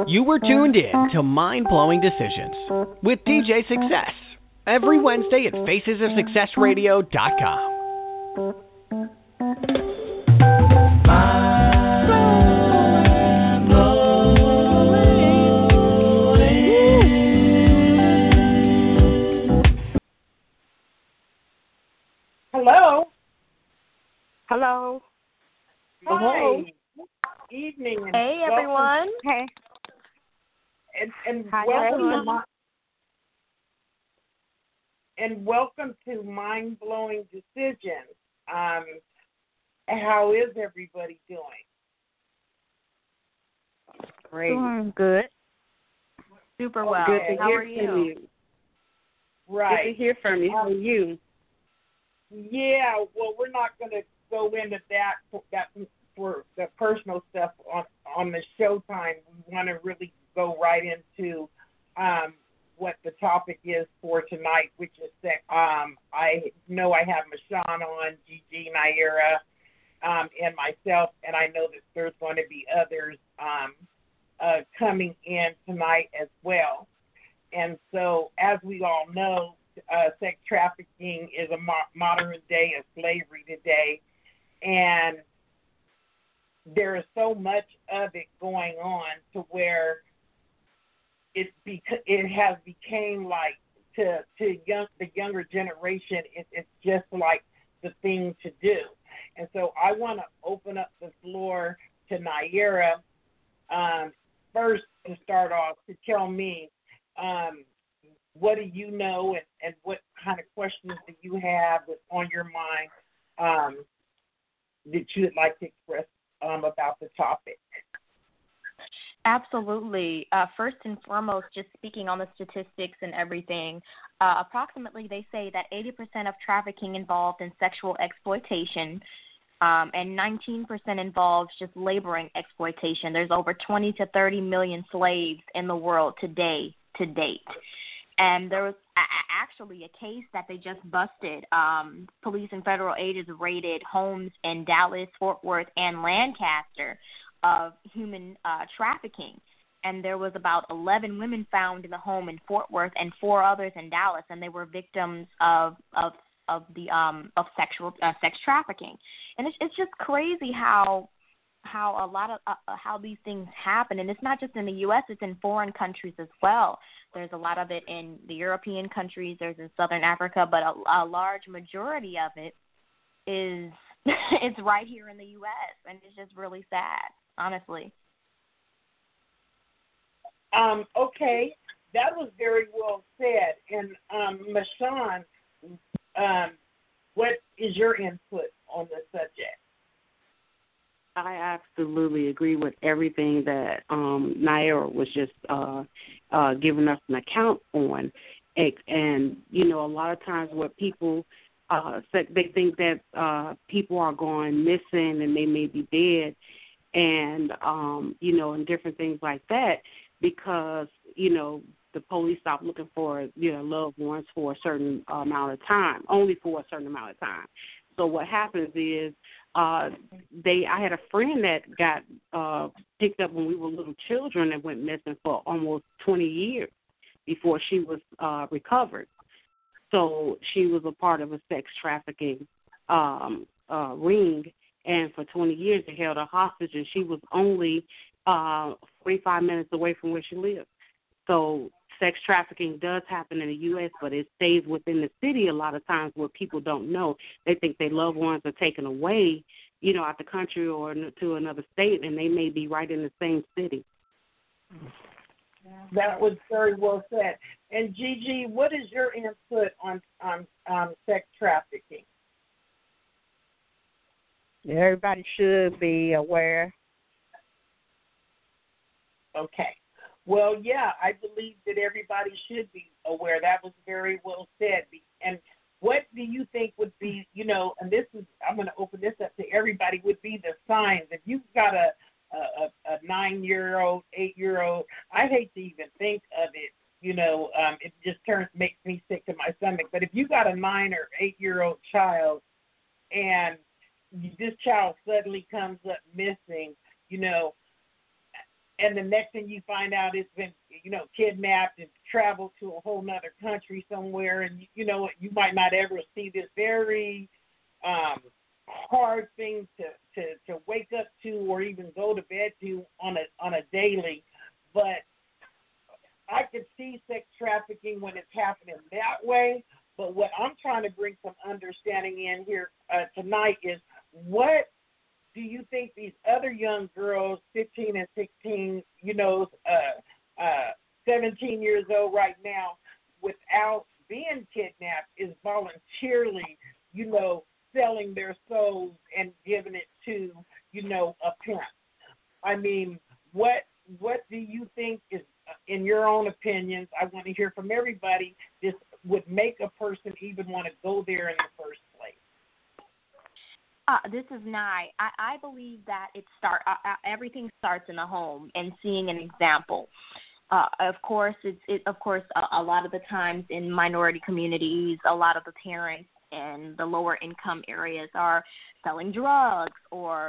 You were tuned in to Mind Blowing Decisions with DJ Success every Wednesday at FacesOfSuccessRadio.com. Hello. Hello. Hi. Hello. Evening. And hey, everyone. Hey. And Hi, welcome welcome to Mind Blowing Decisions. How is everybody doing? Great. Doing good. Super well. Good to How hear are from you? you? Right. Good to hear from you. How are you? Yeah. Well, we're not going to go into that for the personal stuff on the showtime. We want to really go right into what the topic is for tonight, which is that I know I have Mashawn on, Gigi, Naira, and myself, and I know that there's going to be others coming in tonight as well. And so, as we all know, sex trafficking is a modern day of slavery today, and there is so much of it going on to where it has became like to the younger generation, it's just like the thing to do. And so I want to open up the floor to Naira first to start off to tell me what do you know and what kind of questions do you have on your mind that you would like to express about the topic. Absolutely. First and foremost, just speaking on the statistics and everything, approximately they say that 80% of trafficking involved in sexual exploitation and 19% involves just laboring exploitation. There's over 20 to 30 million slaves in the world today to date. And there was actually a case that they just busted. Police and federal agents raided homes in Dallas, Fort Worth, and Lancaster of human trafficking. And there was about 11 women found in the home in Fort Worth and 4 others in Dallas, and they were victims of sex trafficking. And it's just crazy how a lot of how these things happen, and it's not just in the U.S., it's in foreign countries as well. There's a lot of it in the European countries, there's in Southern Africa, but a large majority of it is it's right here in the U.S., and it's just really sad, honestly. Okay, that was very well said. And Mashawn, what is your input on the subject? I absolutely agree with everything that Naira was just giving us an account on. And, you know, a lot of times what people they think that people are going missing and they may be dead and, you know, and different things like that because, you know, the police stop looking for, you know, loved ones for a certain amount of time, only for a certain amount of time. So what happens is I had a friend that got picked up when we were little children and went missing for almost 20 years before she was recovered. So she was a part of a sex trafficking ring, and for 20 years they held her hostage, and she was only 45 minutes away from where she lived. So sex trafficking does happen in the U.S., but it stays within the city a lot of times where people don't know. They think their loved ones are taken away, you know, out the country or to another state, and they may be right in the same city. That was very well said. And Gigi, what is your input on sex trafficking? Everybody should be aware. Okay. Well, yeah, I believe that everybody should be aware. That was very well said. And what do you think would be, you know, and this is, I'm going to open this up to everybody, would be the signs. If you've got a 9-year-old, 8-year-old, I hate to even think of it, you know, it just makes me sick to my stomach. But if you got a 9 or 8-year-old child and this child suddenly comes up missing, you know, and the next thing you find out, it's been, kidnapped and traveled to a whole nother country somewhere, and you might not ever see this very hard thing to wake up to or even go to bed to on a daily. But I could see sex trafficking when it's happening that way. But what I'm trying to bring some understanding in here tonight is, what do you think these other young girls, 15 and 16, 17 years old right now, without being kidnapped, is voluntarily, selling their souls and giving it to, a pimp? I mean, what do you think is, in your own opinions, I want to hear from everybody, this would make a person even want to go there in the first place? This is Nye. I believe that everything starts in the home and seeing an example. Of course, a lot of the times in minority communities, a lot of the parents in the lower income areas are selling drugs or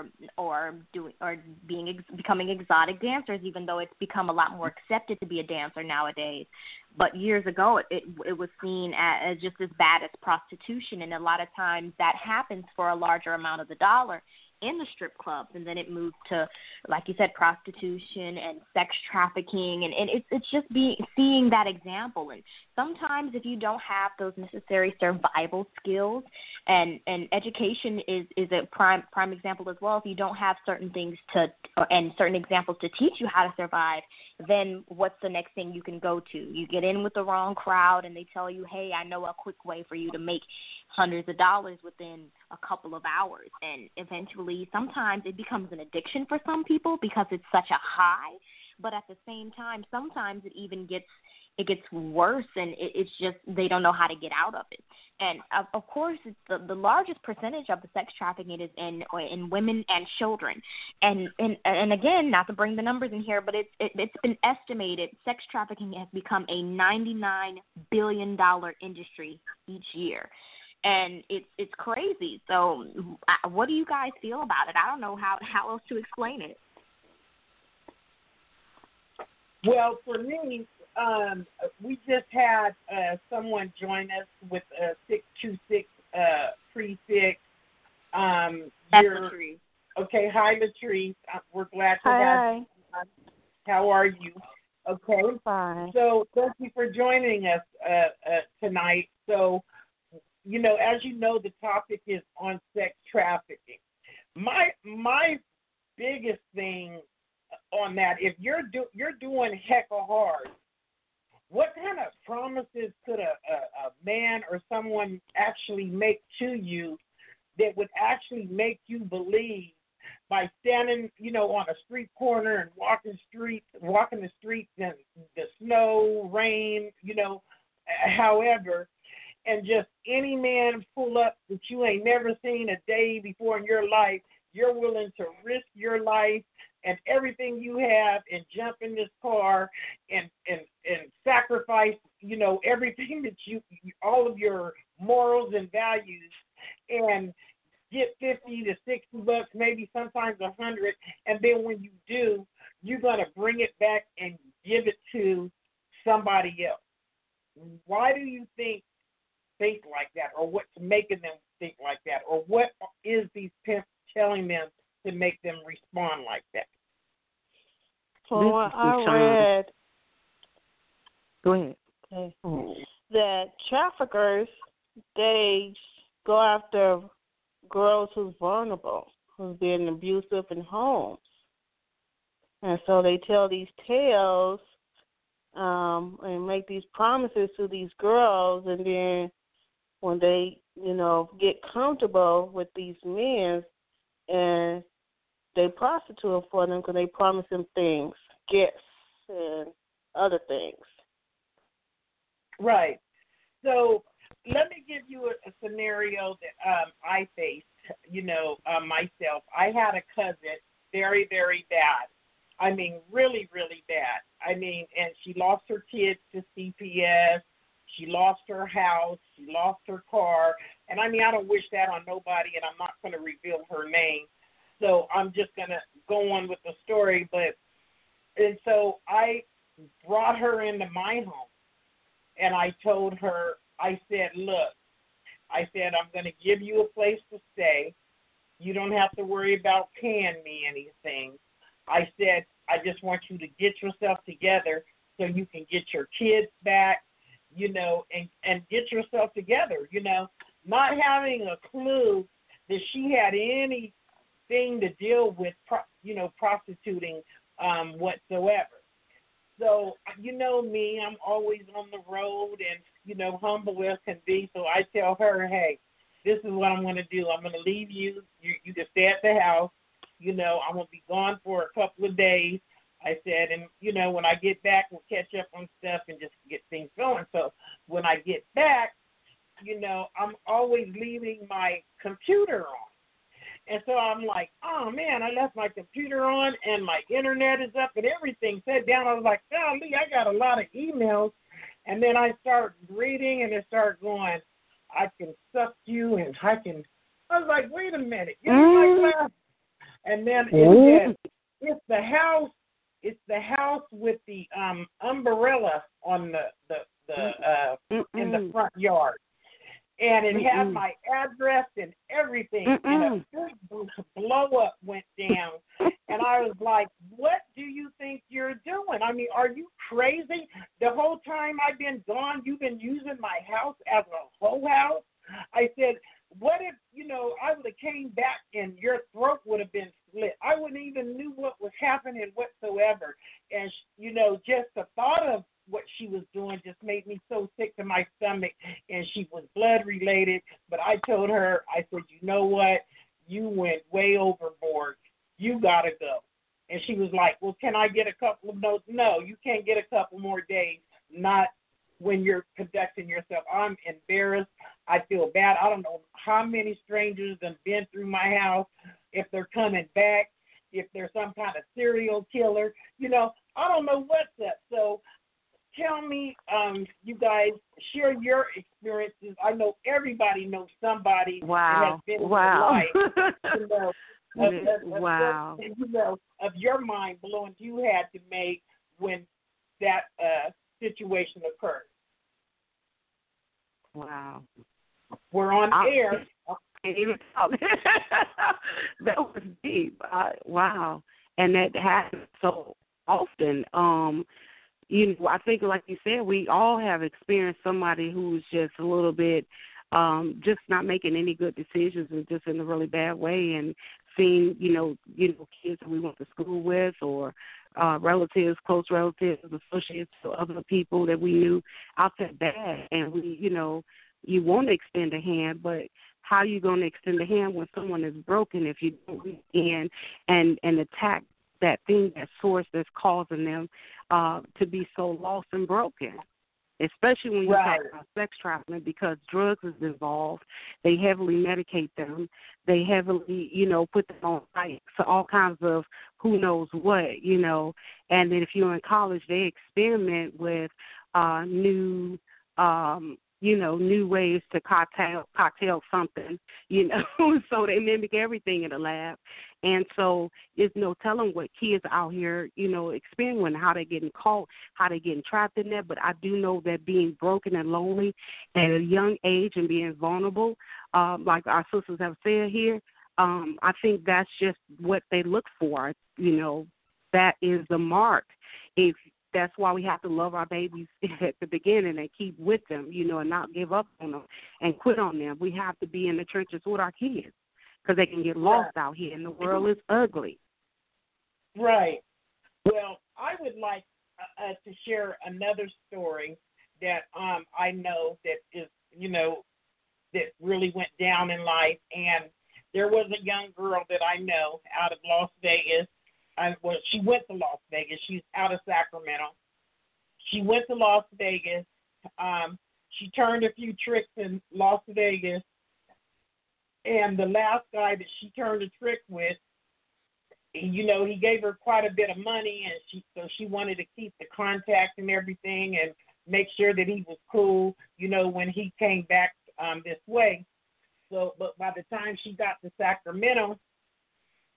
becoming exotic dancers, even though it's become a lot more accepted to be a dancer nowadays. But years ago, it was seen as just as bad as prostitution, and a lot of times that happens for a larger amount of the dollar in the strip clubs, and then it moved to, like you said, prostitution and sex trafficking, and it's just seeing that example. And sometimes if you don't have those necessary survival skills, and education is a prime example as well. If you don't have certain things and certain examples to teach you how to survive, then what's the next thing you can go to? You get in with the wrong crowd, and they tell you, hey, I know a quick way for you to make hundreds of dollars within a couple of hours. And eventually, sometimes it becomes an addiction for some people because it's such a high. But at the same time, sometimes it even gets worse, and it's just they don't know how to get out of it. And of course, it's the largest percentage of the sex trafficking is in women and children. And again, not to bring the numbers in here, but it's been estimated sex trafficking has become a $99 billion industry each year. And it's crazy. So what do you guys feel about it? I don't know how else to explain it. Well, for me, we just had someone join us with a 626 prefix. That's Latrice. Okay, hi, Latrice. We're glad to have you. How are you? Okay. Fine. So thank you for joining us tonight. So, as you know, the topic is on sex trafficking. My biggest thing on that, if you're doing hecka hard, what kind of promises could a man or someone actually make to you that would actually make you believe by standing, on a street corner and walking the streets in the snow, rain, however, and just any man pull up that you ain't never seen a day before in your life, you're willing to risk your life and everything you have and jump in this car and sacrifice, everything that you all of your morals and values, and get $50 to $60, maybe sometimes $100, and then when you do, you're gonna bring it back and give it to somebody else. Why do you think like that, or what's making them think like that, or what is these pimps telling them to make them respond like that? From what I read, go ahead. Okay, that traffickers, they go after girls who's vulnerable, who's being abusive in homes. And so they tell these tales and make these promises to these girls, and then when they, get comfortable with these men, and they prostitute for them because they promise them things, gifts, and other things. Right. So let me give you a scenario that I faced, myself. I had a cousin, very, very bad. I mean, really, really bad. I mean, and she lost her kids to CPS. She lost her house. She lost her car. And, I mean, I don't wish that on nobody, and I'm not going to reveal her name. So I'm just going to go on with the story. But And so I brought her into my home, and I told her, I said, look, I said, I'm going to give you a place to stay. You don't have to worry about paying me anything. I said, I just want you to get yourself together so you can get your kids back, you know, and get yourself together, you know, not having a clue that she had anything to deal with, prostituting whatsoever. So, you know me, I'm always on the road and, you know, humble as can be. So I tell her, hey, this is what I'm going to do. I'm going to leave you. You can stay at the house. You know, I'm going to be gone for a couple of days. I said, and, you know, when I get back, we'll catch up on stuff and just get things going. So when I get back, you know, I'm always leaving my computer on. And so I'm like, oh, man, I left my computer on and my internet is up and everything set down. I was like, golly, I got a lot of emails. And then I start reading and it started going, I can suck you and I was like, wait a minute, give me my glass. And then it said, it's the house with the umbrella on the in the front yard. And it had my address and everything, and a big blow-up went down. And I was like, what do you think you're doing? I mean, are you crazy? The whole time I've been gone, you've been using my house as a whole house? I said, what if, you know, I would have came back and your throat would have been slit? I wouldn't even knew what was happening whatsoever. And, you know, just the thought of what she was doing just made me so sick to my stomach, and she was blood related. But I told her, I said, you know what? You went way overboard. You got to go. And she was like, well, can I get a couple of notes? No, you can't get a couple more days, not when you're conducting yourself. I'm embarrassed. I feel bad. I don't know how many strangers have been through my house, if they're coming back, if there's some kind of serial killer. You know, I don't know what's up. So tell me, you guys, share your experiences. I know everybody knows somebody that has been in their life, you know, of your mind blowing you had to make when that situation occurred. Wow. We're on air. I can't even talk. That was deep. Wow. And that happens so often. You know, I think, like you said, we all have experienced somebody who's just a little bit just not making any good decisions and just in a really bad way, and seeing, you know, kids that we went to school with, or relatives, close relatives, associates, or other people that we knew out there bad. And we, you know, you want to extend a hand, but how are you going to extend a hand when someone is broken if you don't reach in and attack that thing, that source that's causing them to be so lost and broken? Especially when you talk about sex trafficking, because drugs is involved. They heavily medicate them. They heavily, you know, put them on sites, so all kinds of who knows what, you know. And then if you're in college, they experiment with new ways to cocktail something, you know. So they mimic everything in the lab. And so there's no telling what kids out here, you know, experiencing, how they're getting caught, how they're getting trapped in there. But I do know that being broken and lonely at a young age and being vulnerable, like our sisters have said here, I think that's just what they look for. You know, that is the mark. That's why we have to love our babies at the beginning and keep with them, you know, and not give up on them and quit on them. We have to be in the trenches with our kids, because they can get lost out here, and the world is ugly. Right. Well, I would like to share another story that I know that is, you know, that really went down in life. And there was a young girl that I know out of Las Vegas. She went to Las Vegas. She's out of Sacramento. She went to Las Vegas. She turned a few tricks in Las Vegas. And the last guy that she turned a trick with, you know, he gave her quite a bit of money, and she wanted to keep the contact and everything and make sure that he was cool, you know, when he came back this way. So, but by the time she got to Sacramento,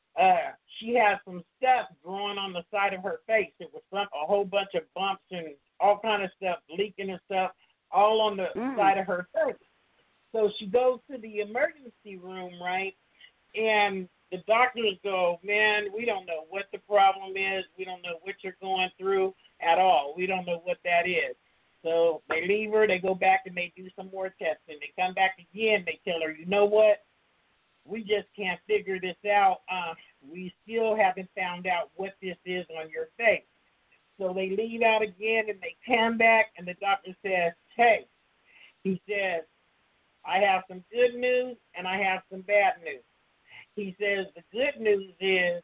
she had some stuff growing on the side of her face. It was a whole bunch of bumps and all kind of stuff, leaking and stuff, all on the side of her face. So she goes to the emergency room, right? And the doctors go, man, we don't know what the problem is. We don't know what you're going through at all. We don't know what that is. So they leave her. They go back and they do some more testing. They come back again. They tell her, you know what? We just can't figure this out. We still haven't found out what this is on your face. So they leave out again and they come back and the doctor says, hey, he says, I have some good news and I have some bad news. He says the good news is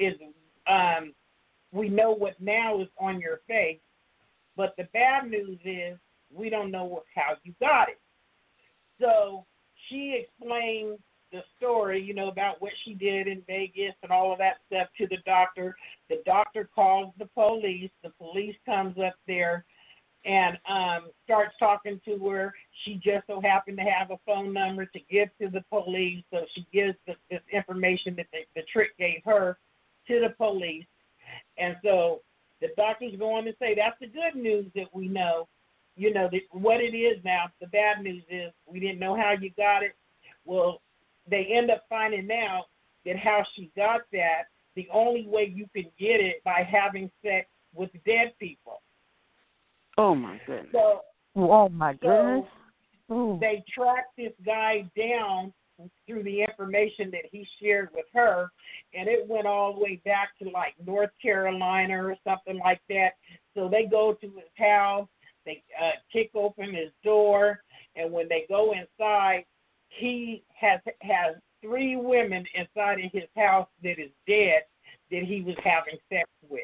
we know what now is on your face, but the bad news is we don't know how you got it. So she explained the story, you know, about what she did in Vegas and all of that stuff to the doctor. The doctor calls the police. The police comes up there and starts talking to her. She just so happened to have a phone number to give to the police, so she gives this information that the trick gave her to the police. And so the doctor's going to say, that's the good news that we know. You know, what it is now. The bad news is we didn't know how you got it. Well, they end up finding out that how she got that, the only way you can get it by having sex with dead people. Oh, my goodness. So, oh, my goodness. They tracked this guy down through the information that he shared with her, and it went all the way back to, like, North Carolina or something like that. So they go to his house, they kick open his door, and when they go inside, he has 3 women inside of his house that is dead that he was having sex with.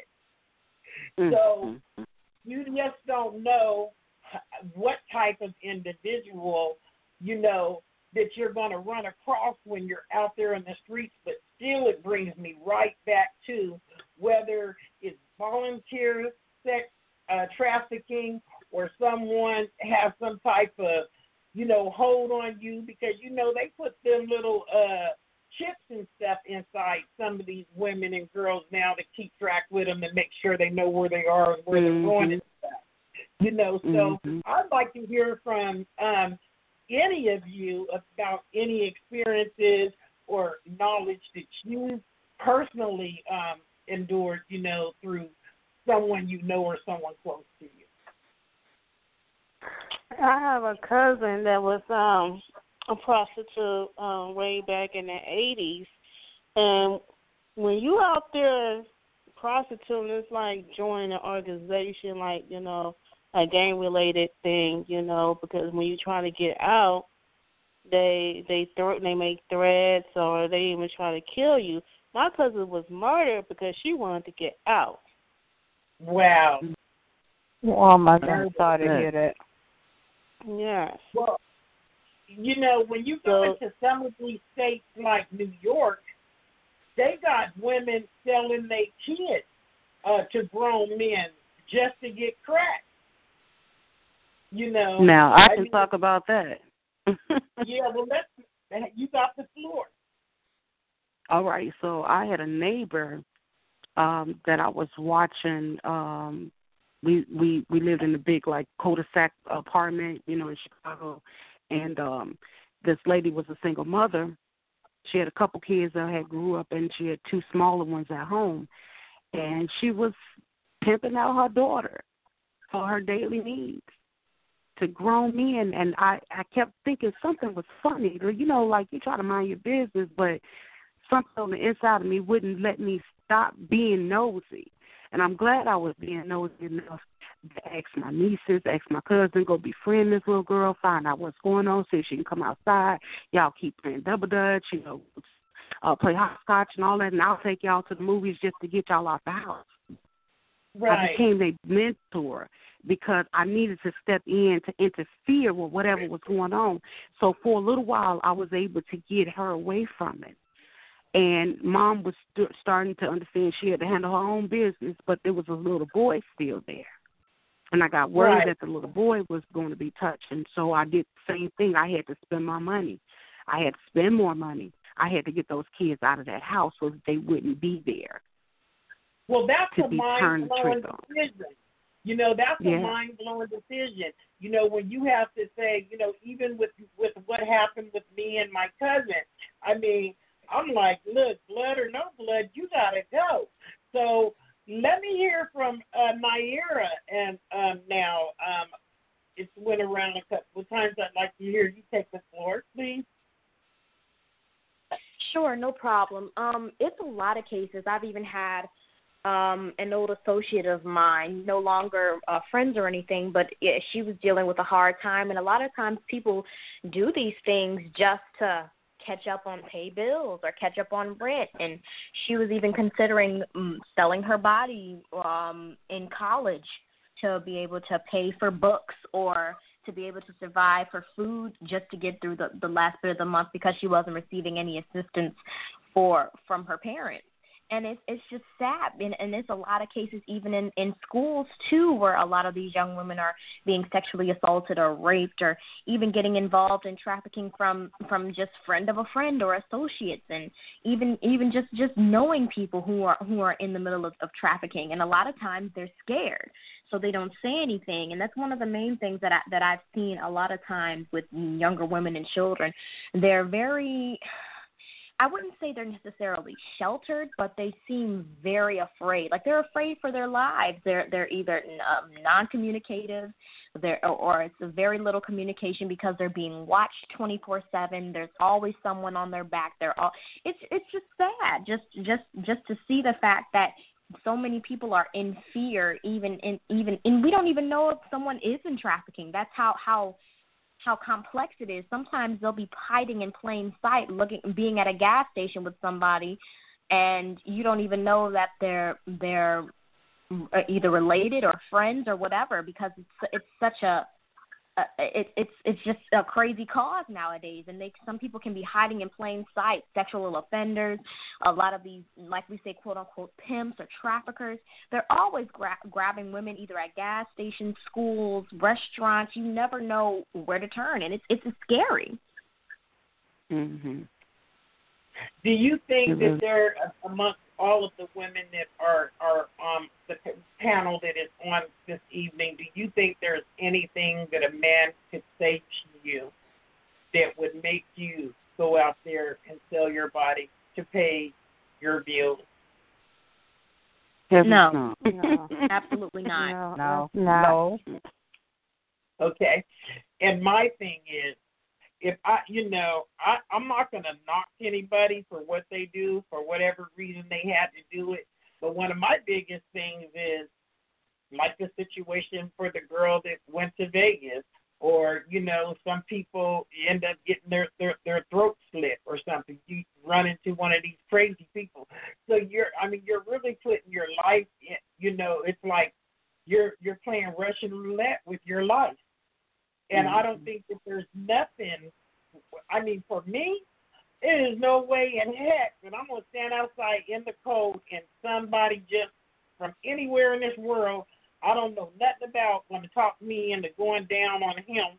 So you just don't know what type of individual, you know, that you're going to run across when you're out there in the streets. But still, it brings me right back to whether it's volunteer sex trafficking or someone has some type of, you know, hold on you, because, you know, they put them little chips and stuff inside some of these women and girls now to keep track with them and make sure they know where they are and where they're going and stuff. You know, so I'd like to hear from any of you about any experiences or knowledge that you personally endured, you know, through someone you know or someone close to you. I have a cousin that was a prostitute way back in the 80s. And when you out there prostituting, it's like joining an organization, like, you know, a gang-related thing, you know, because when you try to get out, they make threats or they even try to kill you. My cousin was murdered because she wanted to get out. Wow. Oh, my God. Sorry to hear that. Yes. Well, you know, when you go into some of these states like New York, they got women selling their kids to grown men just to get crack. You know. Now, I can talk about that. Yeah, well, you got the floor. All right, so I had a neighbor that I was watching. We lived in a big, like, cul-de-sac apartment, you know, in Chicago, and this lady was a single mother. She had a couple kids that had grew up, and she had 2 smaller ones at home, and she was pimping out her daughter for her daily needs to grown men, and I kept thinking something was funny. You know, like, you try to mind your business, but something on the inside of me wouldn't let me stop being nosy. And I'm glad I was being nosy enough to ask my nieces, ask my cousin, go befriend this little girl, find out what's going on, see if she can come outside. Y'all keep playing double dutch, you know, play hopscotch and all that, and I'll take y'all to the movies just to get y'all out the house. Right. I became a mentor because I needed to step in to interfere with whatever was going on. So for a little while, I was able to get her away from it. And Mom was starting to understand she had to handle her own business, but there was a little boy still there. And I got word that the little boy was going to be touched. And so I did the same thing. I had to spend my money. I had to spend more money. I had to get those kids out of that house so that they wouldn't be there. Well, that's to a be turned mind-blowing trick on. decision. You know, that's Yeah. a mind-blowing decision. You know, when you have to say, you know, even with what happened with me and my cousin, I mean, I'm like, look, blood or no blood, you got to go. So let me hear from Naira. And now it's went around a couple of times. I'd like to hear you take the floor, please. Sure, no problem. It's a lot of cases. I've even had an old associate of mine, no longer friends or anything, but she was dealing with a hard time. And a lot of times people do these things just to catch up on pay bills or catch up on rent. And she was even considering selling her body in college to be able to pay for books or to be able to survive for food just to get through the last bit of the month because she wasn't receiving any assistance from her parents. And it's just sad. And there's a lot of cases even in schools, too, where a lot of these young women are being sexually assaulted or raped or even getting involved in trafficking from just friend of a friend or associates, and even just knowing people who are in the middle of trafficking. And a lot of times they're scared, so they don't say anything. And that's one of the main things that I've seen a lot of times with younger women and children. They're very... I wouldn't say they're necessarily sheltered, but they seem very afraid. Like they're afraid for their lives. They're either non-communicative, or it's a very little communication because they're being watched 24/7. There's always someone on their back. It's just sad. Just to see the fact that so many people are in fear, even we don't even know if someone is in trafficking. That's how complex it is. Sometimes they'll be hiding in plain sight, being at a gas station with somebody, and you don't even know that they're either related or friends or whatever, because it's such it's just a crazy cause nowadays. And some people can be hiding in plain sight. Sexual offenders, a lot of these, like we say, quote unquote pimps or traffickers, they're always grabbing women either at gas stations, schools, restaurants. You never know where to turn, and it's scary. Mm-hmm. Do you think that there, amongst all of the women that are on the panel that is on this evening, do you think there's anything that a man could say to you that would make you go out there and sell your body to pay your bills? No. No. Absolutely not. No. Okay. And my thing is, if I'm not going to knock anybody for what they do for whatever reason they had to do it. But one of my biggest things is, like the situation for the girl that went to Vegas, or some people end up getting their throat slit or something. You run into one of these crazy people. So you're really putting your life in. It's like you're playing Russian roulette with your life. And I don't think that there's nothing, for me, there is no way in heck that I'm going to stand outside in the cold and somebody just from anywhere in this world, I don't know nothing about, going to talk me into going down on him.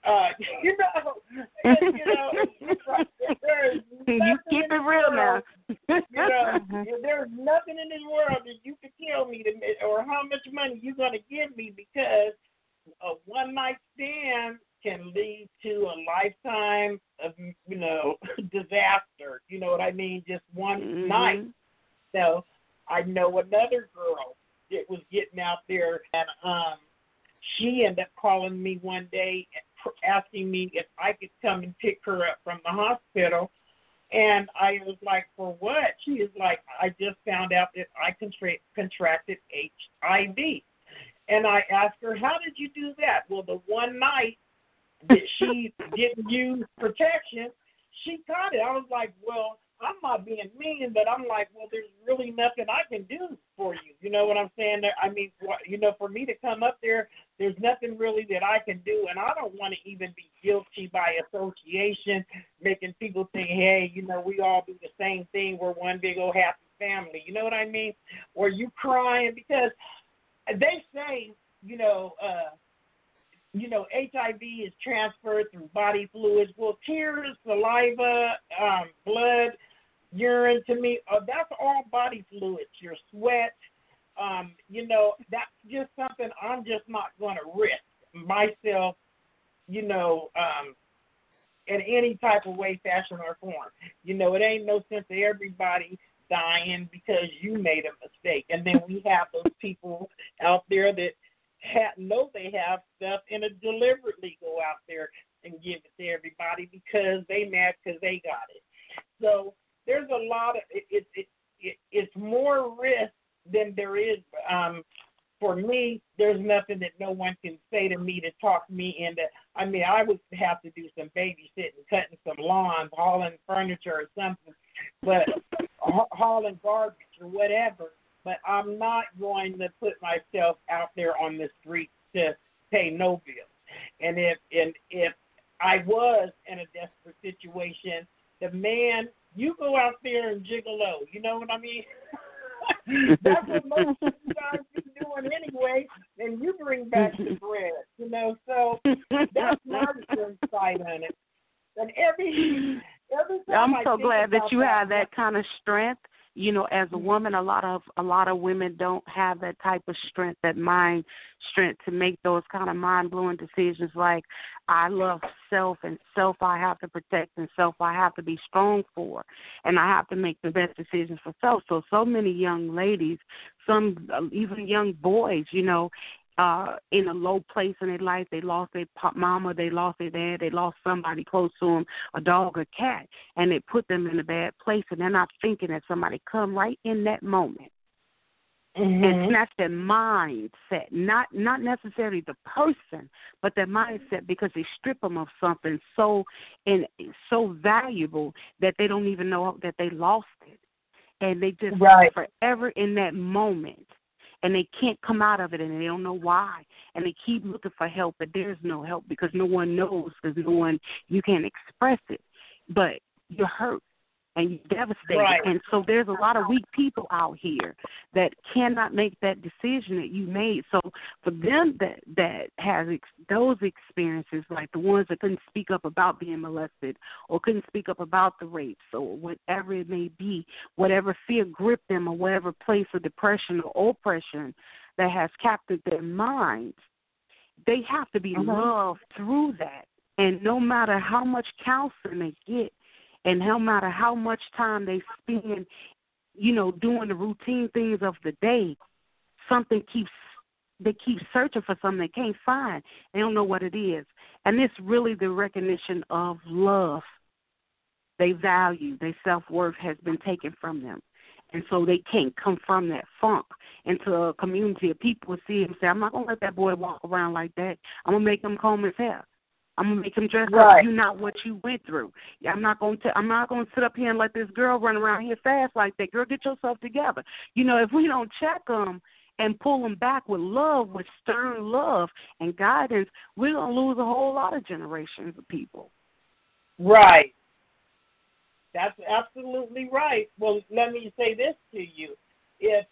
There's you keep it real now. There's nothing in this world that you can tell me or how much money you're going to give me, because a one-night stand can lead to a lifetime of, disaster. You know what I mean? Just one night. So I know another girl that was getting out there, and she ended up calling me one day asking me if I could come and pick her up from the hospital. And I was like, for what? She is like, I just found out that I contracted HIV. And I asked her, how did you do that? Well, the one night that she didn't use protection, she caught it. I was like, well, I'm not being mean, but I'm like, well, there's really nothing I can do for you. You know what I'm saying? For me to come up there, there's nothing really that I can do, and I don't want to even be guilty by association, making people think, hey, we all do the same thing. We're one big old happy family. You know what I mean? Or you crying because they say, HIV is transferred through body fluids. Well, tears, saliva, blood, urine, to me, that's all body fluids. Your sweat, that's just something I'm just not going to risk myself, in any type of way, fashion, or form. It ain't no sense of everybody dying because you made a mistake. And then we have those people out there that know they have stuff and deliberately go out there and give it to everybody because they mad because they got it. So there's a lot of it's more risk than there is. For me, there's nothing that no one can say to me to talk me into. I mean, I would have to do some babysitting, cutting some lawns, hauling furniture or something, but hauling garbage or whatever. But I'm not going to put myself out there on the street to pay no bills. And if I was in a desperate situation, the man, you go out there and gigolo. You know what I mean? That's what most of you guys be doing anyway, and you bring back the bread, So that's my insight on it. And every time I'm so glad that you have that kind of strength. As a woman, a lot of women don't have that type of strength, that mind strength to make those kind of mind-blowing decisions like, I love self, and self I have to protect, and self I have to be strong for, and I have to make the best decisions for self. So many young ladies, some even young boys, in a low place in their life, they lost their mama, they lost their dad, they lost somebody close to them, a dog or cat, and it put them in a bad place, and they're not thinking that somebody come right in that moment and snatch their mindset, not necessarily the person, but their mindset, because they strip them of something so valuable that they don't even know that they lost it, and they just forever in that moment. And they can't come out of it, and they don't know why. And they keep looking for help, but there's no help because no one knows, because you can't express it. But you're hurt, and you're devastated. Right. And so there's a lot of weak people out here that cannot make that decision that you made. So for them that has those experiences, like the ones that couldn't speak up about being molested or couldn't speak up about the rapes or whatever it may be, whatever fear gripped them or whatever place of depression or oppression that has captured their minds, they have to be loved through that. And no matter how much counseling they get, and no matter how much time they spend, doing the routine things of the day, they keep searching for something they can't find. They don't know what it is. And it's really the recognition of love. They value, their self-worth has been taken from them. And so they can't come from that funk into a community of people who see him and say, I'm not going to let that boy walk around like that. I'm going to make him comb his hair. I'm gonna make him dress up. You not what you went through. I'm not gonna sit up here and let this girl run around here fast like that. Girl, get yourself together. If we don't check them and pull them back with love, with stern love and guidance, we're gonna lose a whole lot of generations of people. Right. That's absolutely right. Well, let me say this to you: if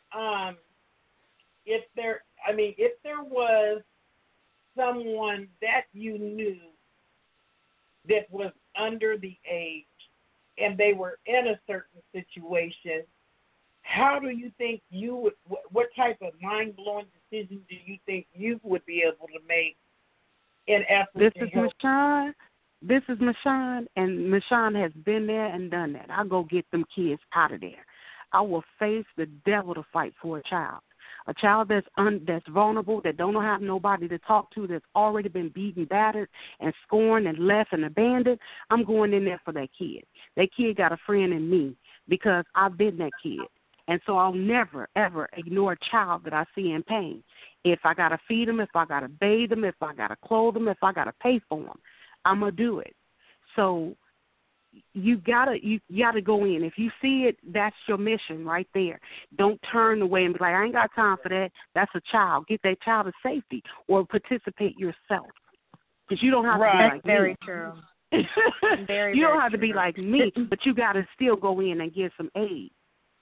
there was someone that you knew that was under the age and they were in a certain situation, how do you think you would, what type of mind-blowing decision do you think you would be able to make in effort to help? This is Michonne, and Michonne has been there and done that. I'll go get them kids out of there. I will face the devil to fight for a child. A child that's vulnerable, that don't have nobody to talk to, that's already been beaten, battered, and scorned and left and abandoned, I'm going in there for that kid. That kid got a friend in me because I've been that kid. And so I'll never, ever ignore a child that I see in pain. If I got to feed them, if I got to bathe them, if I got to clothe them, if I got to pay for them, I'm going to do it. So you gotta go in. If you see it, that's your mission right there. Don't turn away and be like, I ain't got time for that. That's a child. Get that child to safety or participate yourself. Because you don't have to be like me. Very true. You don't have to be like me, but you got to still go in and get some aid.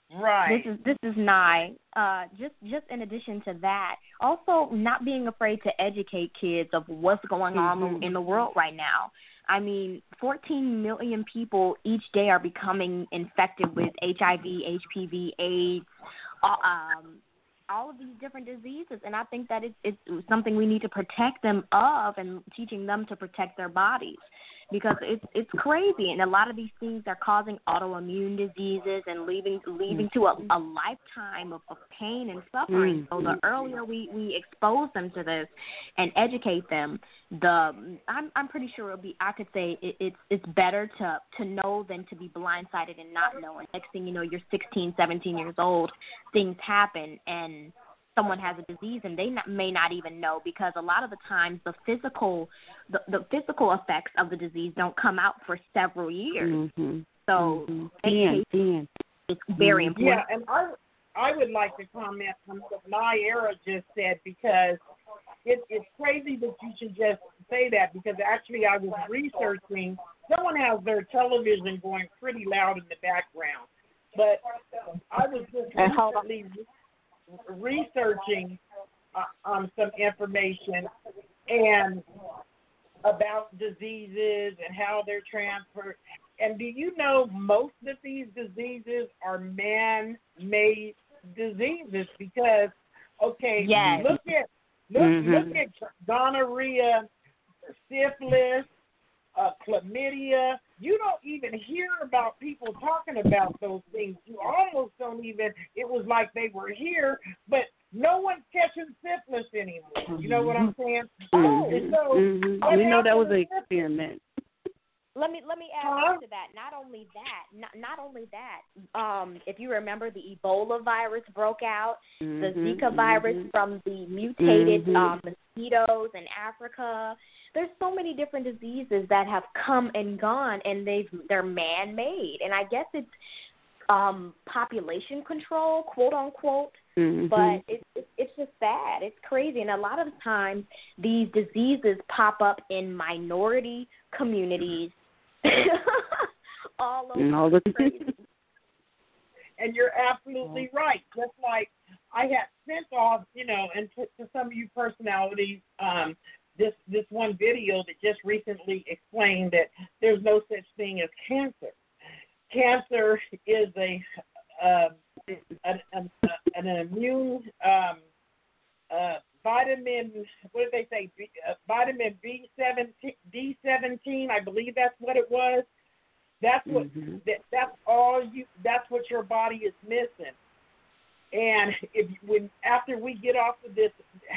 Right. This is Nye. Just in addition to that, also not being afraid to educate kids of what's going on in the world right now. I mean, 14 million people each day are becoming infected with HIV, HPV, AIDS, all of these different diseases, and I think that it's something we need to protect them of, and teaching them to protect their bodies, because it's crazy, and a lot of these things are causing autoimmune diseases and leading to a lifetime of pain and suffering. So the earlier we expose them to this and educate them, I'm pretty sure I could say it's better to know than to be blindsided and not know. And next thing you know, you're 16, 17 years old, things happen, and someone has a disease and they may not even know, because a lot of the times the physical effects of the disease don't come out for several years. So education is very important. Yeah, and I would like to comment on what Naira just said, because it's crazy that you should just say that, because actually I was researching. Someone has their television going pretty loud in the background, but I was just recently researching some information and about diseases and how they're transferred. And do you know most of these diseases are man-made diseases? Because yes. look at gonorrhea, syphilis, chlamydia. You don't even hear about people talking about those things. You almost don't even. It was like they were here, but no one's catching syphilis anymore. You know what I'm saying? And so, we know that was an experiment. Let me add on to that. Not only that. If you remember, the Ebola virus broke out, the Zika virus from the mutated mosquitoes in Africa. There's so many different diseases that have come and gone, and they're man-made. And I guess it's population control, quote unquote. But it's just sad. It's crazy, and a lot of times these diseases pop up in minority communities. All over the place. And you're absolutely right. Just like I had sent off, and to some of you personalities, this one video that just recently explained that there's no such thing as cancer. Cancer is an immune vitamin. What did they say? Vitamin B17. I believe that's what it was. That's what. That's what your body is missing. And after we get off of this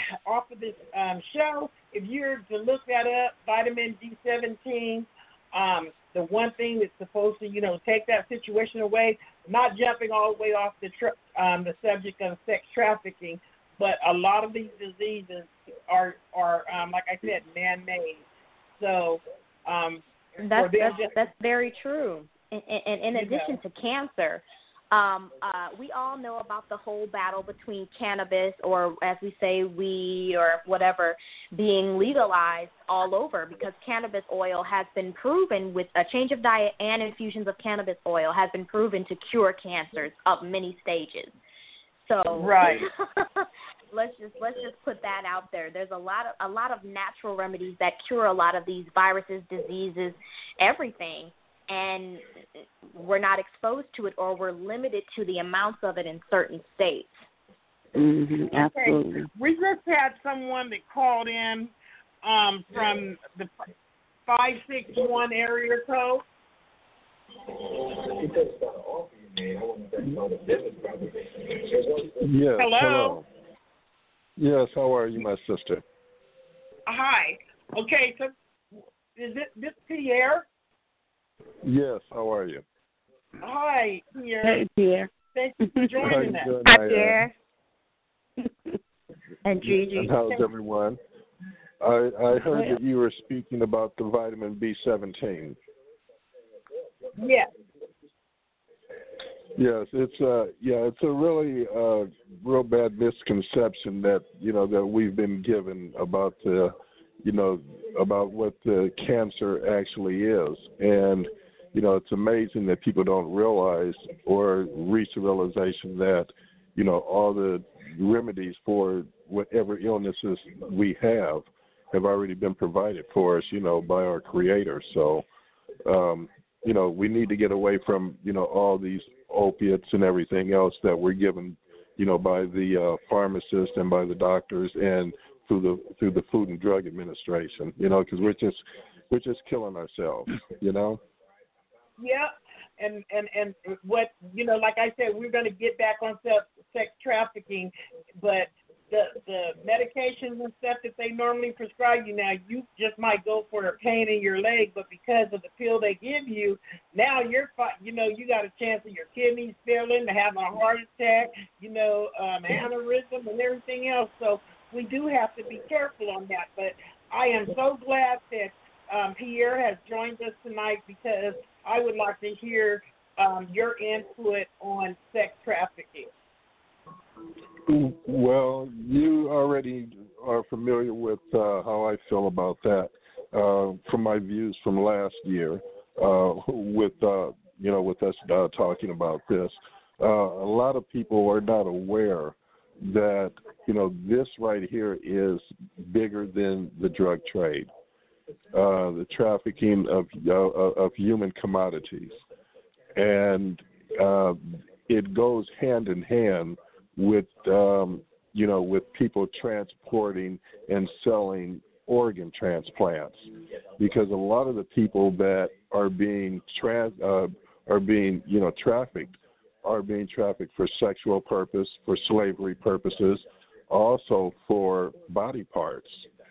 show, if you're to look that up, vitamin B17. The one thing that's supposed to, take that situation away, not jumping all the way off the subject of sex trafficking, but a lot of these diseases are like I said, man-made. So that's very true. And in addition to cancer, we all know about the whole battle between cannabis, or as we say, weed or whatever, being legalized all over, because cannabis oil has been proven, with a change of diet and infusions of cannabis oil, has been proven to cure cancers of many stages. So right. let's just put that out there. There's a lot of natural remedies that cure a lot of these viruses, diseases, everything. And we're not exposed to it, or we're limited to the amounts of it in certain states. Absolutely. Okay. We just had someone that called in from the 561 area code. Yes. Hello. Yes. How are you, my sister? Hi. Okay. So, is this Pierre? Yes, how are you? Hi, Pierre. Hey, Pierre. Thank you for joining us. Hi, Pierre. And Gigi. How's everyone? I heard that you were speaking about the vitamin B17. Yes. Yes, it's a really real bad misconception that that we've been given about about what the cancer actually is. And it's amazing that people don't realize or reach the realization that, all the remedies for whatever illnesses we have already been provided for us, by our Creator. So, we need to get away from, all these opiates and everything else that we're given, by the pharmacists and by the doctors and through the Food and Drug Administration, because we're just killing ourselves, Yeah, and what like I said, we're going to get back on sex trafficking, but the medications and stuff that they normally prescribe you now, you just might go for a pain in your leg, but because of the pill they give you, now you got a chance of your kidneys failing, to having a heart attack, aneurysm and everything else. So we do have to be careful on that. But I am so glad that Pierre has joined us tonight, because I would like to hear your input on sex trafficking. Well, you already are familiar with how I feel about that from my views from last year with us talking about this. A lot of people are not aware that, this right here is bigger than the drug trade, the trafficking of human commodities. And it goes hand in hand with with people transporting and selling organ transplants, because a lot of the people that are being trafficked are being trafficked for sexual purpose, for slavery purposes, also for body parts.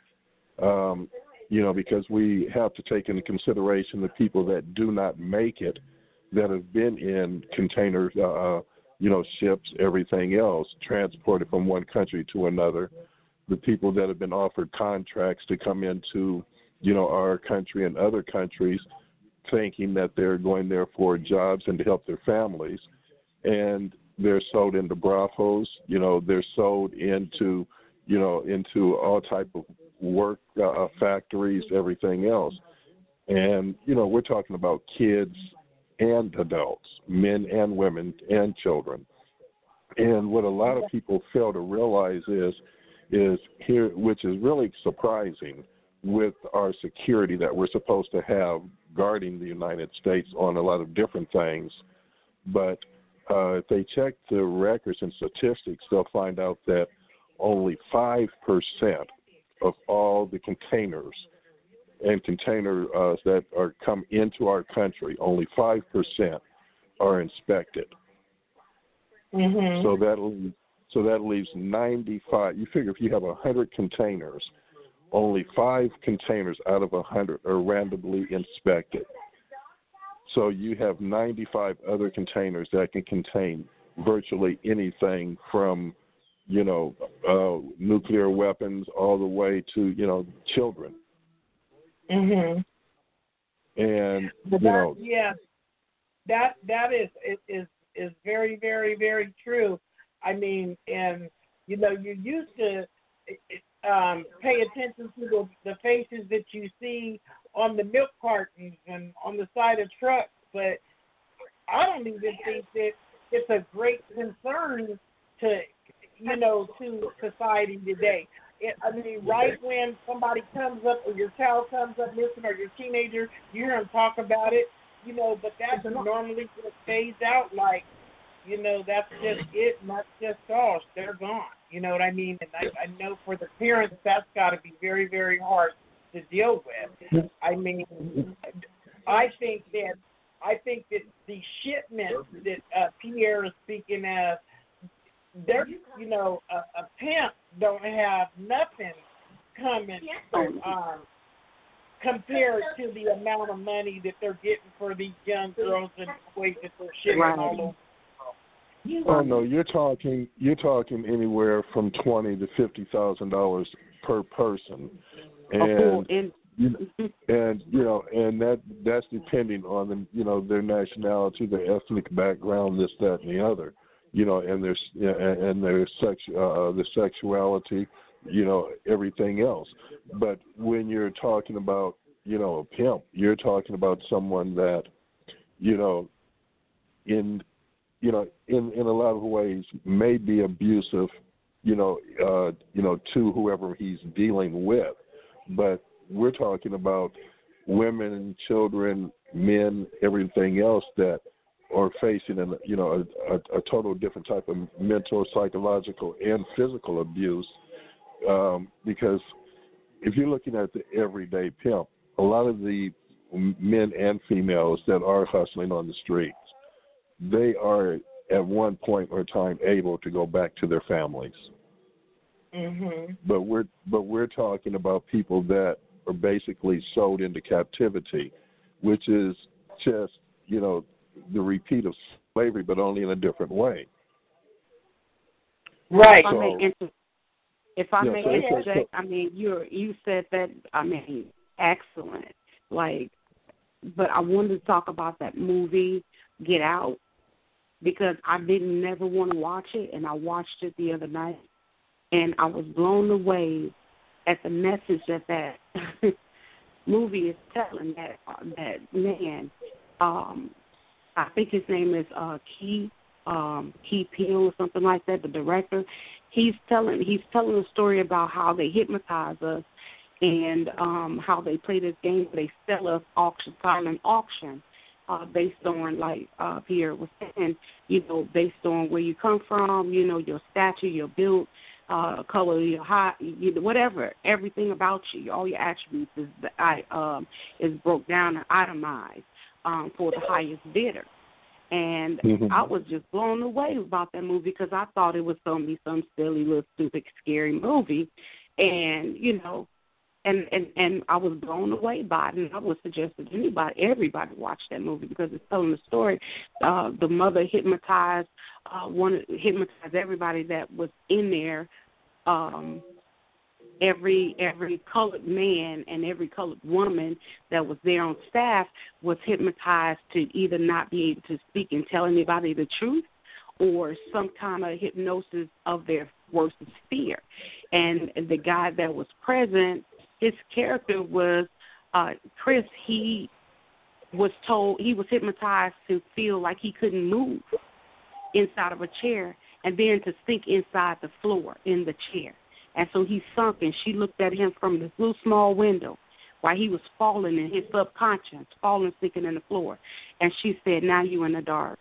Because we have to take into consideration the people that do not make it, that have been in containers, ships, everything else, transported from one country to another, the people that have been offered contracts to come into, our country and other countries, thinking that they're going there for jobs and to help their families, and they're sold into brothels, they're sold into, into all type of work, factories, everything else. And, we're talking about kids and adults, men and women and children. And what a lot of people fail to realize is here, which is really surprising with our security that we're supposed to have guarding the United States on a lot of different things. But if they check the records and statistics, they'll find out that only 5% of all the containers and containers that are come into our country, only 5% are inspected. Mm-hmm. So that leaves 95. You figure if you have 100 containers, only 5 containers out of 100 are randomly inspected. So you have 95 other containers that can contain virtually anything from, nuclear weapons all the way to, children. Mhm. And that is very, very, very true. I mean, and you used to pay attention to the faces that you see on the milk cartons and on the side of trucks, but I don't even think that it's a great concern to society today. Right when somebody comes up or your child comes up missing or your teenager, you hear them talk about it, but that's normally just phased out like, that's just it and that's just all. They're gone. You know what I mean? And I know for the parents, that's got to be very, very hard to deal with. I mean, I think that the shipments that Pierre is speaking of, they're, a pimp don't have nothing coming compared to the amount of money that they're getting for these young girls and boys that they're shipping all over. Oh no, you're talking anywhere from $20,000 to $50,000 per person, and and that's depending on their nationality, their ethnic background, this, that, and the other. And their sexuality, everything else. But when you're talking about, a pimp, you're talking about someone that, you know, in a lot of ways may be abusive, to whoever he's dealing with. But we're talking about women, children, men, everything else that are facing a total different type of mental, psychological, and physical abuse. Because if you're looking at the everyday pimp, a lot of the men and females that are hustling on the streets, they are at one point or time able to go back to their families. Mhm. But we're talking about people that are basically sold into captivity, which is just the repeat of slavery, but only in a different way. Right. If I may interject, I mean, you said that, I mean, excellent. But I wanted to talk about that movie, Get Out, because I didn't never want to watch it, and I watched it the other night, and I was blown away at the message that movie is telling. That man, I think his name is Key Peele or something like that, the director. He's telling a story about how they hypnotize us and how they play this game where they sell us silent auction based on, like Pierre was saying, based on where you come from, your stature, your build, color of your height, whatever, everything about you, all your attributes is broke down and itemized for the highest bidder. And I was just blown away about that movie because I thought it was going to be some silly little stupid scary movie, and and I was blown away by it. And I would suggest that everybody watch that movie because it's telling the story. The mother hypnotized everybody that was in there. Every colored man and every colored woman that was there on staff was hypnotized to either not be able to speak and tell anybody the truth or some kind of hypnosis of their worst fear. And the guy that was present, his character was Chris. He was hypnotized to feel like he couldn't move inside of a chair and then to sink inside the floor in the chair. And so he sunk, and she looked at him from this little small window while he was falling in his subconscious, sinking in the floor. And she said, "Now you in the dark."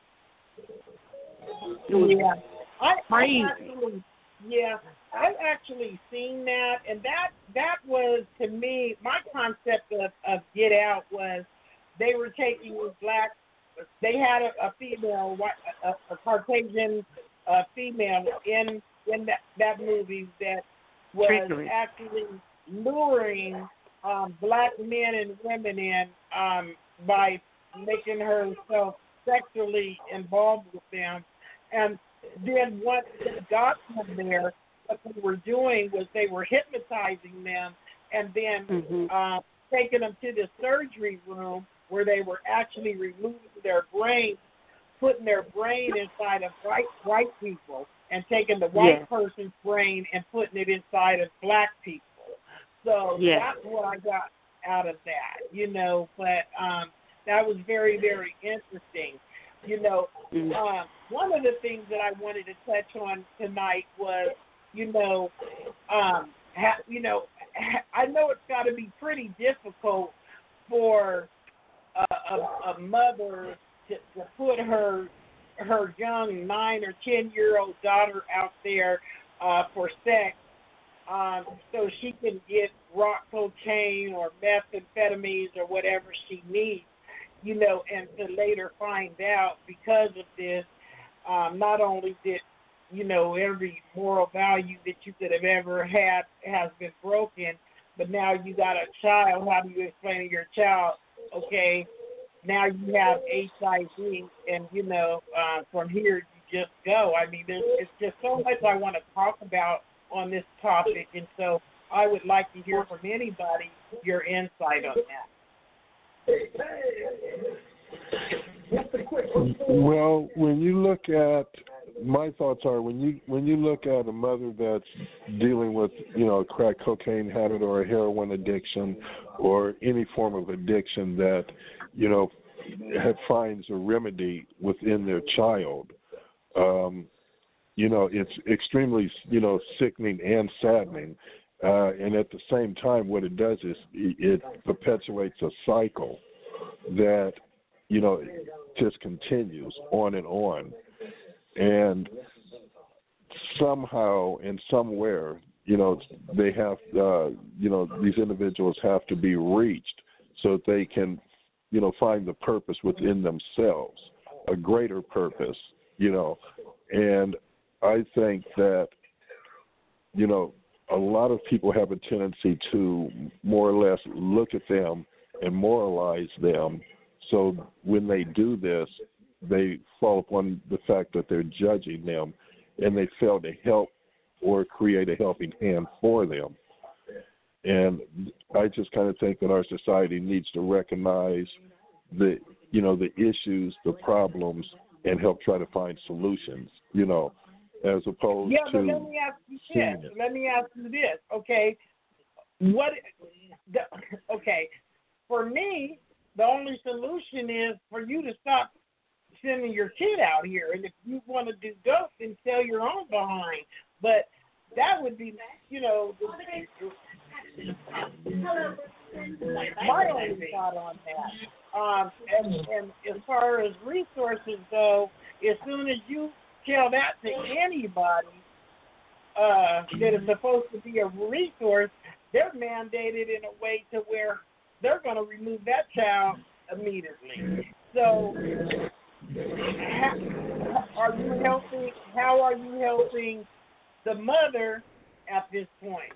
It was crazy. I've actually seen that, and that was, to me, my concept of Get Out was they were taking they had a female, a Caucasian female in that movie that was actually luring black men and women in by making herself sexually involved with them. And then once they got them there, what they were doing was they were hypnotizing them and then taking them to the surgery room where they were actually removing their brain, putting their brain inside of white people, and taking the white person's brain and putting it inside of black people. So that's what I got out of that, but that was very, very interesting. One of the things that I wanted to touch on tonight was, I know it's got to be pretty difficult for a mother to put her young 9 or 10-year-old daughter out there for sex, so she can get rock cocaine or methamphetamines or whatever she needs, and to later find out because of this, not only did, every moral value that you could have ever had has been broken, but now you got a child. How do you explain to your child, okay, now you have HIV, and, from here you just go. I mean, it's just so much I want to talk about on this topic, and so I would like to hear from anybody your insight on that. Well, when you look at, my thoughts are when you look at a mother that's dealing with, a crack cocaine habit or a heroin addiction or any form of addiction that, finds a remedy within their child. It's extremely, sickening and saddening. And at the same time, what it does is it perpetuates a cycle that, just continues on and on. And somehow and somewhere, they have, these individuals have to be reached so that they can, find the purpose within themselves, a greater purpose, And I think that, a lot of people have a tendency to more or less look at them and moralize them. So when they do this, they fall upon the fact that they're judging them, and they fail to help or create a helping hand for them. And I just kind of think that our society needs to recognize the issues, the problems, and help try to find solutions, as opposed to. Yeah, but let me ask you this. Okay, for me, the only solution is for you to stop sending your kid out here, and if you want to do dope, then sell your own behind. But that would be, my only thought on that. And as far as resources go, as soon as you tell that to anybody that is supposed to be a resource, they're mandated in a way to where they're going to remove that child immediately. So, how are you helping the mother at this point?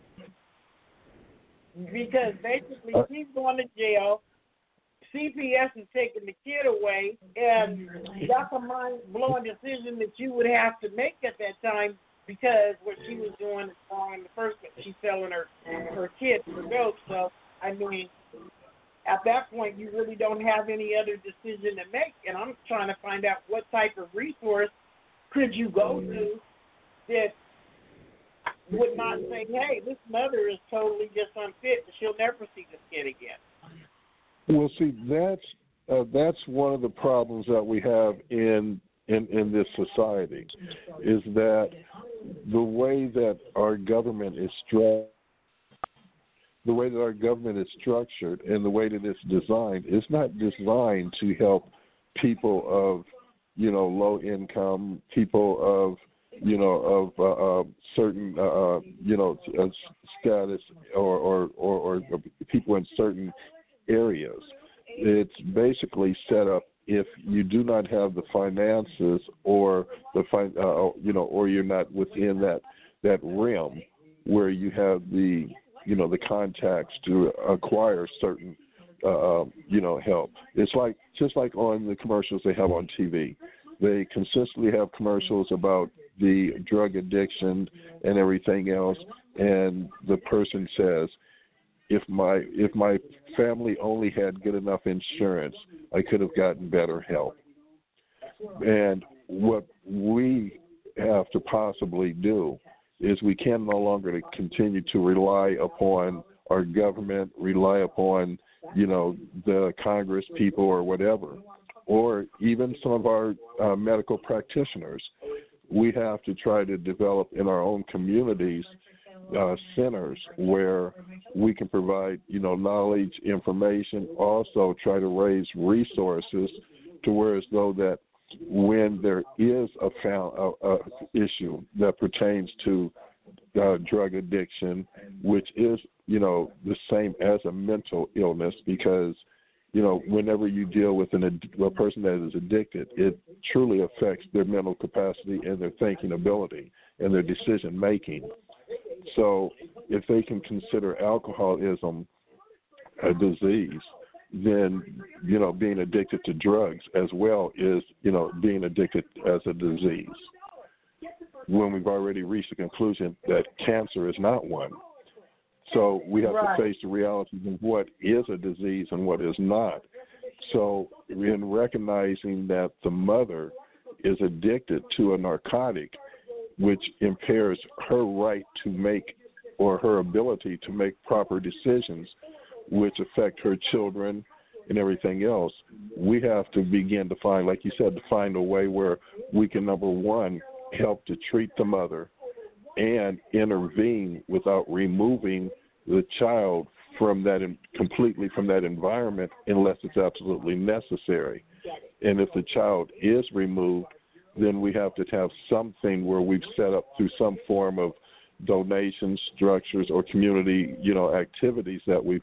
Because basically she's going to jail, CPS is taking the kid away, and that's a mind-blowing decision that you would have to make at that time, because what she was doing is wrong in the first place. She's selling her kid for dope. So, I mean, at that point, you really don't have any other decision to make, and I'm trying to find out what type of resource could you go to that would not say, hey, this mother is totally just unfit, she'll never see this kid again. Well, see, that's one of the problems that we have in this society, is that the way that our government is structured, and the way that it's designed, is not designed to help people of, low income, people of, certain, status or people in certain areas. It's basically set up if you do not have the finances or or you're not within that realm where you have the contacts to acquire certain help. It's just like on the commercials they have on TV. They consistently have commercials about the drug addiction and everything else, and the person says, if my family only had good enough insurance, I could have gotten better help. And what we have to possibly do is we can no longer continue to rely upon our government, rely upon, the Congress people or whatever, or even some of our medical practitioners. We have to try to develop in our own communities centers where we can provide, knowledge, information, also try to raise resources to where as though that when there is a issue that pertains to drug addiction, which is, the same as a mental illness, because, whenever you deal with a person that is addicted, it truly affects their mental capacity and their thinking ability and their decision making. So if they can consider alcoholism a disease, then, being addicted to drugs as well is, being addicted as a disease. When we've already reached the conclusion that cancer is not one. So we have to face the realities of what is a disease and what is not. So in recognizing that the mother is addicted to a narcotic, which impairs her right to make or her ability to make proper decisions, which affect her children and everything else, we have to begin to find, like you said, to find a way where we can, number one, help to treat the mother and intervene without removing the child from that completely from that environment unless it's absolutely necessary. And if the child is removed, then we have to have something where we've set up through some form of donation structures or community, activities that we,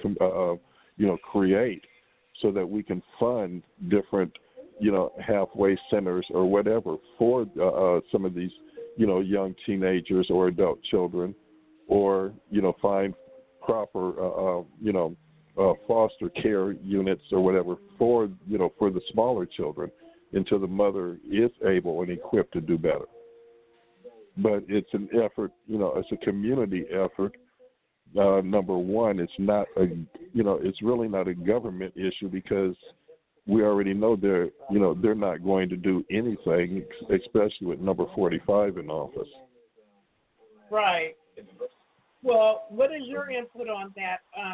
create so that we can fund different, halfway centers or whatever for some of these, young teenagers or adult children, or, find proper, foster care units or whatever for the smaller children until the mother is able and equipped to do better. But it's an effort, it's a community effort. Number one, it's not it's really not a government issue because we already know they're not going to do anything, especially with number 45 in office. Right. Well, what is your input on that,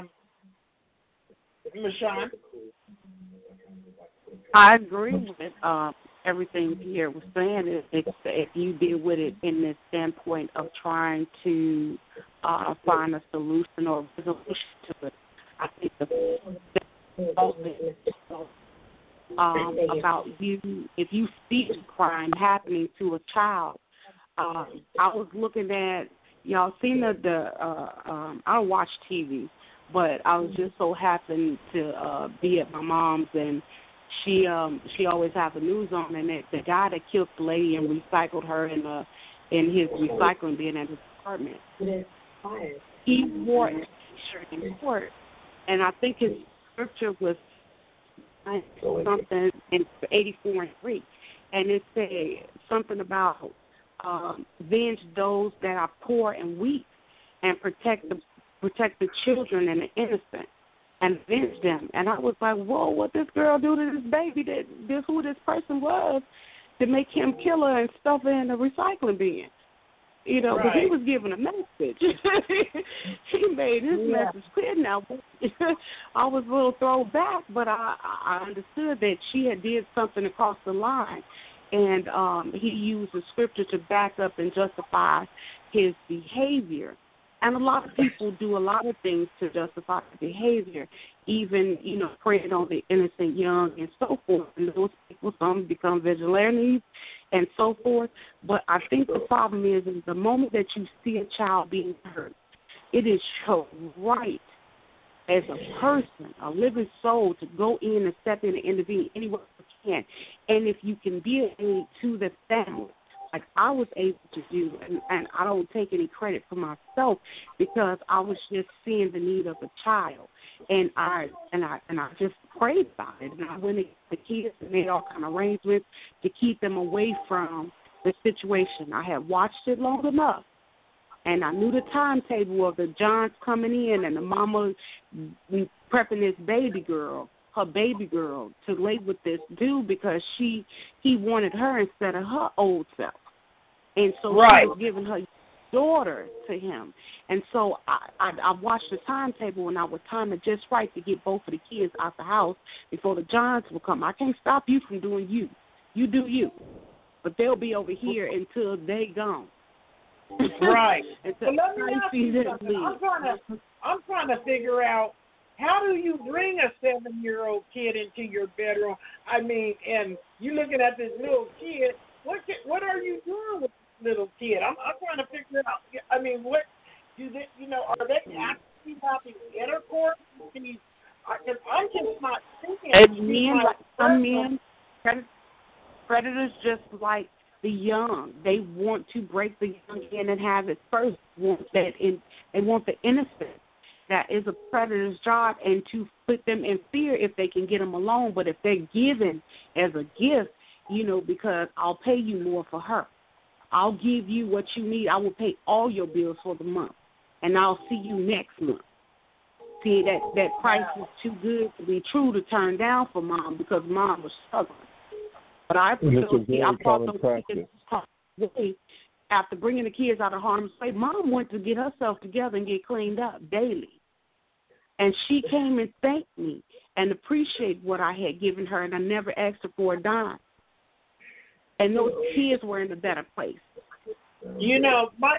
Mashawn? I agree with everything Pierre was saying. If you deal with it in the standpoint of trying to find a solution or resolution to it, I think about if you see a crime happening to a child. I was looking at, y'all seen I don't watch TV, but I was just so happened to be at my mom's, and she always has the news on, and the guy that killed the lady and recycled her in his recycling bin at his apartment, he wore a shirt in court, and I think his scripture was something in 84:3, and it said something about avenge those that are poor and weak, and protect the children and the innocent, and avenge them. And I was like, whoa, what this girl do to this baby? Who this person was to make him kill her and stuff her in the recycling bin? Because he was giving a message. He made his message clear. Now, I was a little thrown back, but I understood that she had did something across the line, and he used the scripture to back up and justify his behavior. And a lot of people do a lot of things to justify their behavior, even, preying on the innocent young and so forth. And those people, some become vigilantes and so forth. But I think the problem is the moment that you see a child being hurt, it is your right as a person, a living soul, to go in and step in and intervene any way you can. And if you can be an aid to the family, like I was able to do, and I don't take any credit for myself because I was just seeing the need of a child, and I just prayed about it, and I went to the kids and made all kind of arrangements to keep them away from the situation. I had watched it long enough, and I knew the timetable of the Johns coming in and the mama prepping this her baby girl, to lay with this dude because he wanted her instead of her old self. And so she was giving her daughter to him. And so I watched the timetable, and I would time it just right to get both of the kids out the house before the Johns will come. I can't stop you from doing you. You do you. But they'll be over here until they gone. Right. Until let me ask you something. I'm trying to figure out, how do you bring a 7-year-old kid into your bedroom? I mean, and you looking at this little kid. What are you doing with this little kid? I'm trying to figure out. I mean, what do they? Are they actually having intercourse? I'm just not thinking. And some men, predators just like the young. They want to break the young in and have it first. They want the innocent. That is a predator's job, and to put them in fear if they can get them alone. But if they're given as a gift, because I'll pay you more for her. I'll give you what you need. I will pay all your bills for the month, and I'll see you next month. See, that price is too good to be true to turn down for mom because mom was struggling. But I brought those kids after bringing the kids out of harm's way. Mom went to get herself together and get cleaned up daily. And she came and thanked me and appreciated what I had given her, and I never asked her for a dime. And those kids were in a better place. You know, my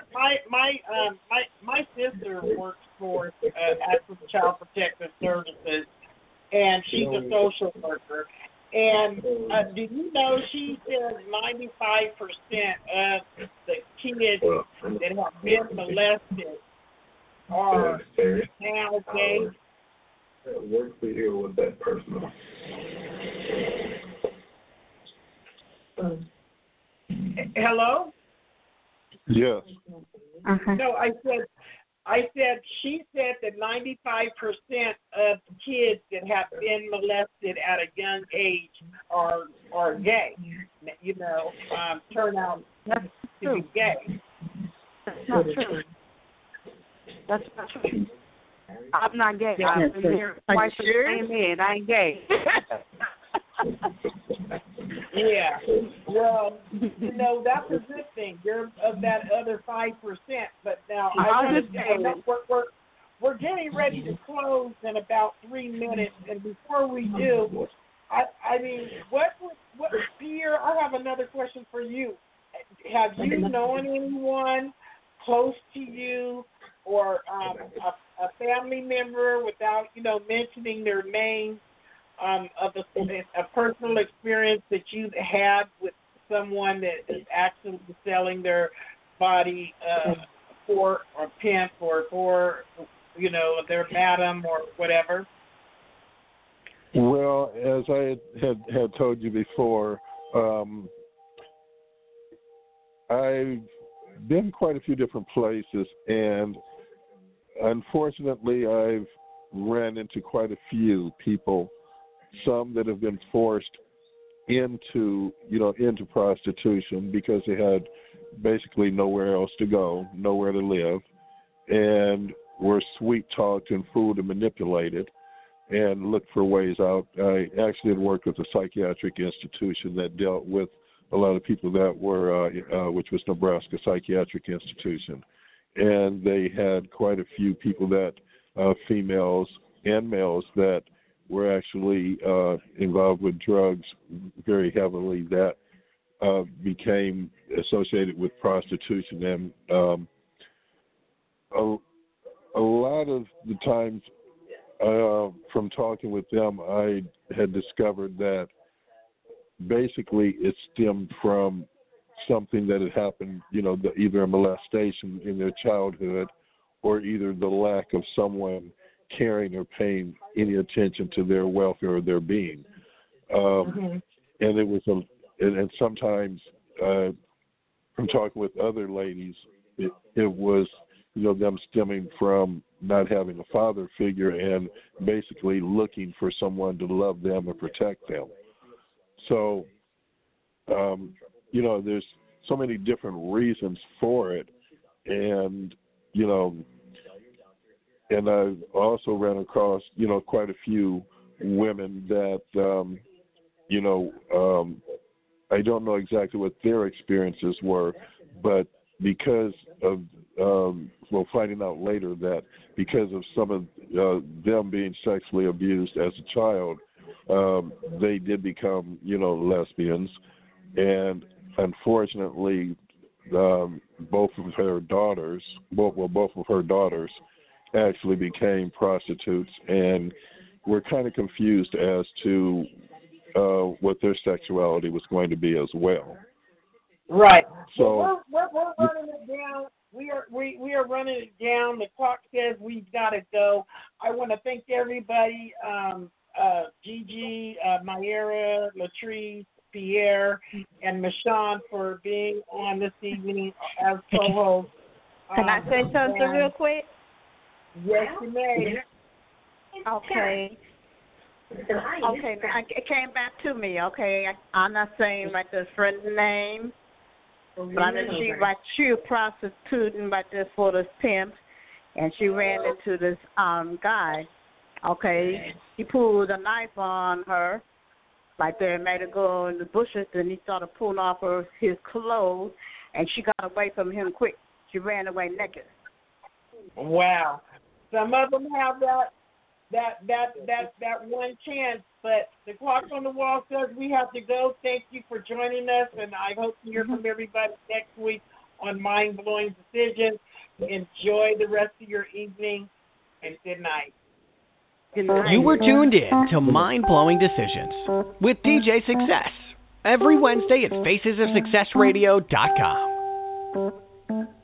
sister works for Access Child Protective Services, and she's a social worker. And do you know she says 95% of the kids that have been molested are now gay? Work for you with that person. Hello? Yes. No, I said she said that 95% of kids that have been molested at a young age are gay. You know, turn out to be gay. That's not true. That's not true. I'm not gay. I've been married twice to the same man. I ain't gay. Yeah. Well, you know, that's a good thing. You're of that other 5%. But now we're getting ready to close in about 3 minutes, and before we do, I mean, what Pierre? I have another question for you. Have you known anyone close to you, or a family member, without mentioning their name, of a personal experience that you've had with someone that is actually selling their body for or pimp or for their madam or whatever? Well, as I had told you before, I've been quite a few different places, and unfortunately, I've ran into quite a few people. Some that have been forced into prostitution because they had basically nowhere else to go, nowhere to live, and were sweet talked and fooled and manipulated, and looked for ways out. I actually had worked with a psychiatric institution that dealt with a lot of people that were, which was Nebraska Psychiatric Institution, and they had quite a few people that, females and males, that were actually involved with drugs very heavily, that became associated with prostitution. And a lot of the times from talking with them, I had discovered that basically it stemmed from something that had happened, either a molestation in their childhood, or either the lack of someone caring or paying any attention to their welfare or their being. And it was and sometimes from talking with other ladies, it was them stemming from not having a father figure and basically looking for someone to love them and protect them. So there's so many different reasons for it, and and I've also ran across, quite a few women that, I don't know exactly what their experiences were, but because of, finding out later that because of some of them being sexually abused as a child, they did become, lesbians. And unfortunately, both of her daughters actually became prostitutes, and we're kind of confused as to what their sexuality was going to be as well. Right. So we're running it down. We are running it down. The clock says we've got to go. I want to thank everybody, Gigi, Mayra, Latrice, Pierre, and Michonne for being on this evening as co-hosts. Can I say something real quick? Yes, you may. Okay. Okay, it came back to me, okay? I'm not saying like the friend's name, but I know she was prostituting like this for this pimp, and she ran into this guy, okay? He pulled a knife on her, like they made her go in the bushes, and he started pulling off his clothes, and she got away from him quick. She ran away naked. Wow. Some of them have that. that one chance. But the clock on the wall says we have to go. Thank you for joining us, and I hope to hear from everybody next week on Mind Blowing Decisions. Enjoy the rest of your evening, and good night. You were tuned in to Mind Blowing Decisions with DJ Success every Wednesday at FacesOfSuccessRadio.com.